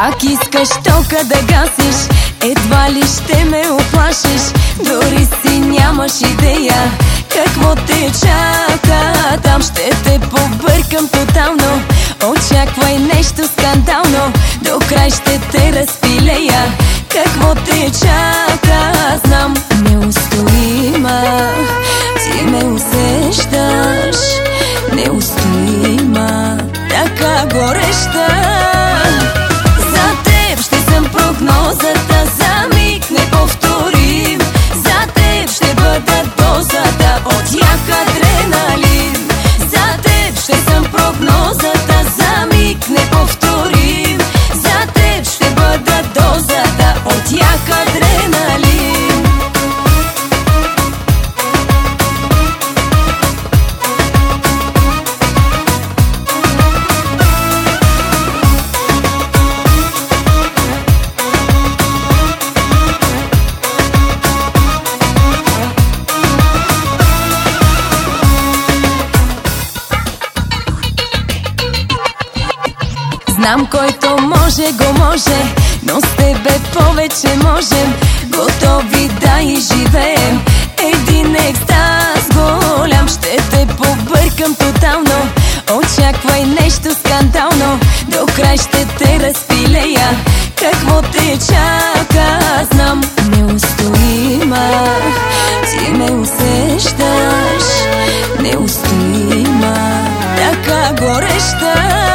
Как искаш тока да гасиш, едва ли ще ме оплашиш. Дори си нямаш идея какво те чака. Там ще те побъркам тотално. Очаквай нещо скандално, до край ще те разпилея. Какво те чака, знам. Неустоима, ти ме усещаш. Неустоима, така гореща. За теб ще съм прогнозата, за миг неповторим. За теб ще бъда дозата от як адреналин. За теб ще съм прогнозата, за миг неповторим. За теб ще бъда дозата от як адреналин. Знам, който може, го може, но с тебе повече можем. Готови да изживеем един екстаз голям. Ще те побъркам тотално. Очаквай нещо скандално, до край ще те разпилея. Какво те чака, знам. Неустоима, ти ме усещаш. Неустоима, така гореща.